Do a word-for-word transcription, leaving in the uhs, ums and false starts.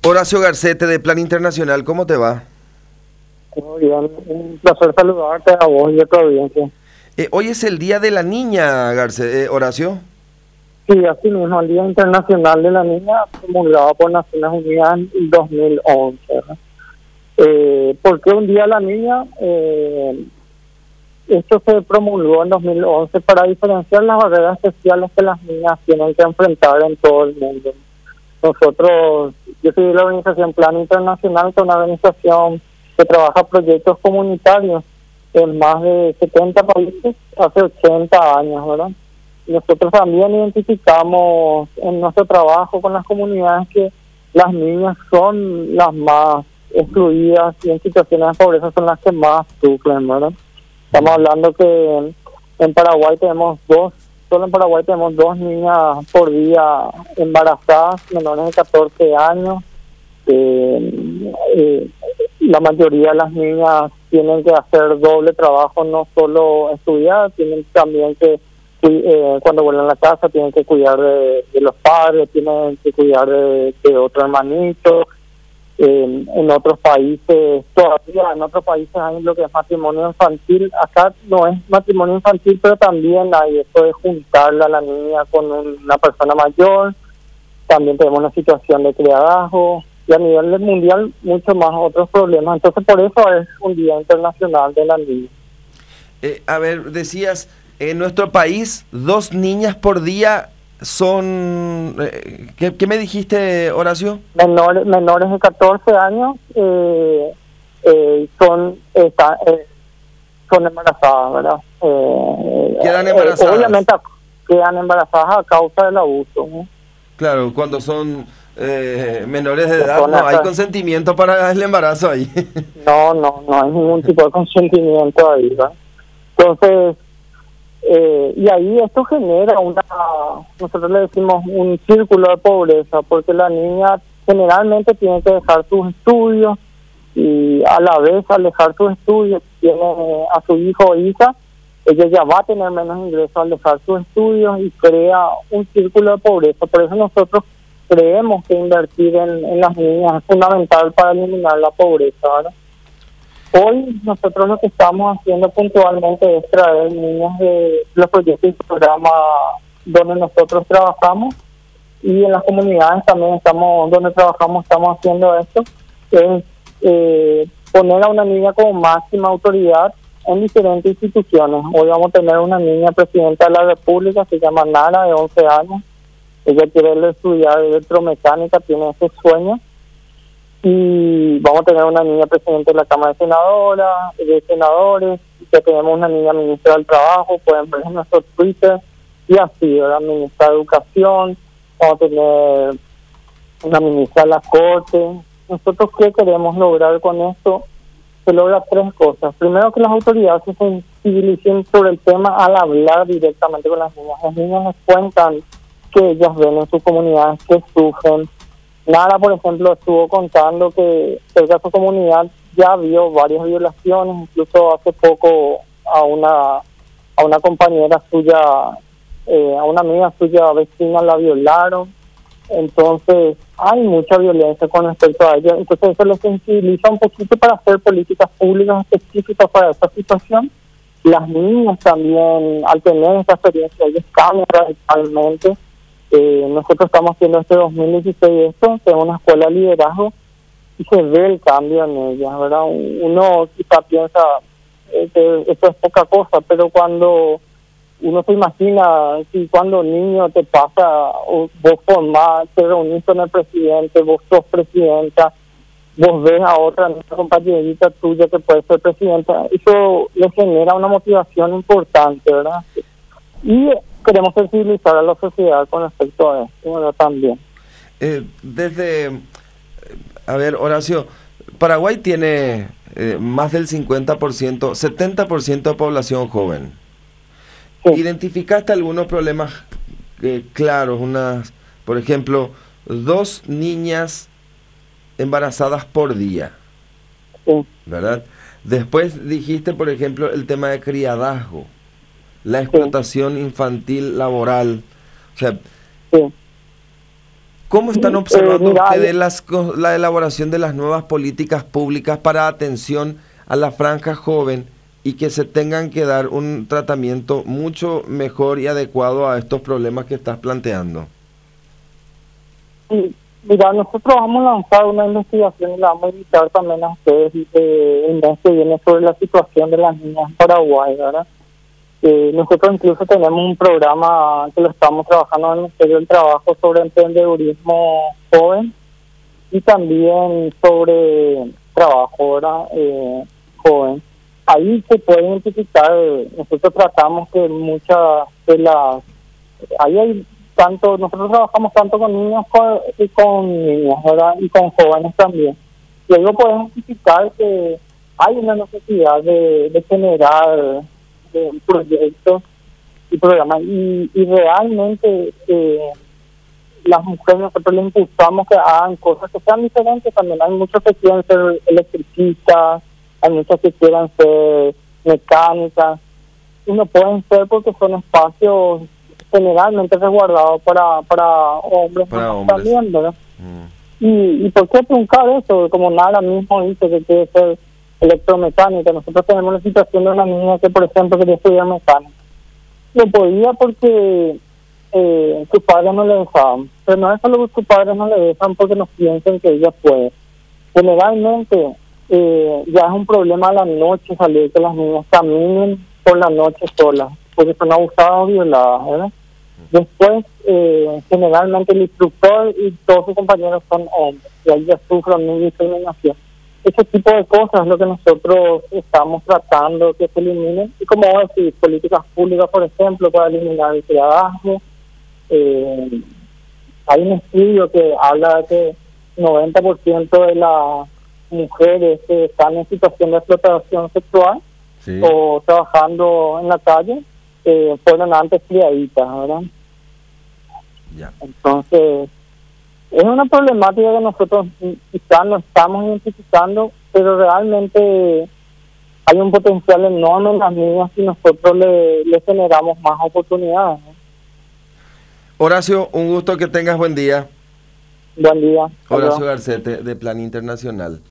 Horacio Garcete de Plan Internacional, ¿cómo te va? Muy bien, un placer saludarte a vos y a tu audiencia. Eh, hoy es el Día de la Niña, Garce, eh, Horacio. Sí, así mismo, el Día Internacional de la Niña, promulgado por Naciones Unidas en dos mil once. ¿verdad? Eh, ¿Por qué un Día de la Niña? Eh, esto se promulgó en dos mil once para diferenciar las barreras sociales que las niñas tienen que enfrentar en todo el mundo. Nosotros, yo soy de la organización Plan Internacional, que es una organización que trabaja proyectos comunitarios en más de setenta países hace ochenta años, ¿verdad? Y nosotros también identificamos en nuestro trabajo con las comunidades que las niñas son las más excluidas y en situaciones de pobreza son las que más sufren, ¿verdad? Estamos hablando que en Paraguay tenemos dos, solo en Paraguay tenemos dos niñas por día embarazadas, menores de catorce años. Eh, eh, la mayoría de las niñas tienen que hacer doble trabajo, no solo estudiar, tienen también que, eh, cuando vuelven a la casa, tienen que cuidar de, de los padres, tienen que cuidar de, de otro hermanito. Eh, en otros países, todavía en otros países hay lo que es matrimonio infantil. Acá no es matrimonio infantil, pero también hay esto de juntarla a la niña con una persona mayor. También tenemos una situación de criadazgo y a nivel mundial mucho más otros problemas. Entonces por eso es un Día Internacional de la Niña. Eh, a ver, decías, en nuestro país dos niñas por día son... Eh, ¿qué, ¿Qué me dijiste, Horacio? Menores, menores de catorce años eh, eh, son, está, eh, son embarazadas, ¿verdad? Eh, Quedan eh, embarazadas. obviamente quedan embarazadas a causa del abuso, ¿no? Claro, cuando son eh, menores de edad no hay consentimiento para el embarazo ahí. No, no, no hay ningún tipo de consentimiento ahí, ¿verdad? Entonces, eh, y ahí esto genera una, nosotros le decimos un círculo de pobreza, porque la niña generalmente tiene que dejar sus estudios y a la vez al dejar sus estudios tiene a su hijo o hija, ella ya va a tener menos ingresos al dejar sus estudios y crea un círculo de pobreza. Por eso nosotros creemos que invertir en, en las niñas es fundamental para eliminar la pobreza, ¿verdad? Hoy nosotros lo que estamos haciendo puntualmente es traer niñas de los proyectos y programas donde nosotros trabajamos, y en las comunidades también estamos, donde trabajamos, estamos haciendo esto, es eh, poner a una niña como máxima autoridad en diferentes instituciones. Hoy vamos a tener una niña presidenta de la República, se llama Nara, de once años. Ella quiere estudiar electromecánica, tiene ese sueño. Y vamos a tener una niña presidenta de la Cámara de Senadoras, de Senadores, que tenemos una niña ministra del Trabajo, pueden ver en nuestro Twitter, y así, ¿verdad? Ministra de Educación, vamos a tener una ministra de la Corte. Nosotros, ¿qué queremos lograr con esto? Se logra tres cosas. Primero, que las autoridades se sensibilicen sobre el tema al hablar directamente con las niñas. Las niñas nos cuentan que ellas ven en sus comunidades que sufren. Nara, por ejemplo, estuvo contando que cerca de su comunidad ya vio varias violaciones, incluso hace poco a una a una compañera suya, eh, a una amiga suya vecina la violaron. Entonces hay mucha violencia con respecto a ella, entonces eso les sensibiliza un poquito para hacer políticas públicas específicas para esta situación. Las niñas también, al tener esta experiencia, ellas cambian radicalmente. Eh, nosotros estamos haciendo este dos mil dieciséis esto, tenemos una escuela de liderazgo y se ve el cambio en ellas, ¿verdad? Uno quizá piensa eh, que esto es poca cosa, pero cuando uno se imagina si cuando niño te pasa, o vos formás, te reunís con el presidente, vos sos presidenta, vos ves a otra compañerita tuya que puede ser presidenta, eso le genera una motivación importante, ¿verdad? Y queremos sensibilizar a la sociedad con respecto a esto, ¿verdad? También. Eh, desde, a ver, Horacio, Paraguay tiene eh, más del cincuenta por ciento, setenta por ciento de población joven. Sí. ¿Identificaste algunos problemas eh, claros? Unas, por ejemplo, dos niñas embarazadas por día, sí. ¿verdad? Después dijiste, por ejemplo, el tema de criadazgo, la explotación sí. infantil laboral. O sea, sí. ¿Cómo están observando Eh, mira, ustedes las, co- la elaboración de las nuevas políticas públicas para atención a la franja joven y que se tengan que dar un tratamiento mucho mejor y adecuado a estos problemas que estás planteando? Sí, mira, nosotros vamos a lanzar una investigación y la vamos a invitar también a ustedes eh, en mes que viene sobre la situación de las niñas en Paraguay, ¿verdad? Eh, nosotros incluso tenemos un programa que lo estamos trabajando en el Ministerio del Trabajo sobre emprendedurismo joven y también sobre trabajo, ¿verdad? Eh, joven. Ahí se puede identificar, nosotros tratamos que muchas de las, ahí hay tanto, nosotros trabajamos tanto con niños co- y con niñas, ¿verdad? Y con jóvenes también. Y ahí lo podemos identificar que hay una necesidad de, de generar de proyectos y programas y, y realmente eh, las mujeres nosotros les impulsamos que hagan cosas que sean diferentes. También hay muchos que quieren ser electricistas, hay muchas que quieran ser mecánicas y no pueden ser porque son espacios generalmente resguardados para para hombres, Para ¿no? hombres. También, ¿verdad? Mm. ¿Y, y por qué truncar eso? Como Nara mismo dice que quiere ser electromecánica. Nosotros tenemos la situación de una niña que, por ejemplo, quería estudiar mecánica. No podía porque eh, sus padres no le dejaban. Pero no es solo que sus padres no le dejan porque no piensan que ella puede. Generalmente eh, ya es un problema a la noche salir, que las niñas caminen por la noche solas, porque son abusadas o violadas, ¿verdad? Después, eh, generalmente el instructor y todos sus compañeros son hombres, y ahí ya sufren una discriminación. Ese tipo de cosas es lo que nosotros estamos tratando que se eliminen, y como vos decís, políticas públicas, por ejemplo, para eliminar el criadazgo. Eh, hay un estudio que habla de que noventa por ciento de las mujeres que están en situación de explotación sexual Sí. o trabajando en la calle eh, fueron antes criaditas, ¿verdad? Ya. Entonces, es una problemática que nosotros quizás no estamos identificando, pero realmente hay un potencial enorme en las niñas si nosotros le, le generamos más oportunidades, ¿no? Horacio, un gusto, que tengas buen día. Buen día. Hasta Horacio luego. Garcete, de Plan Internacional.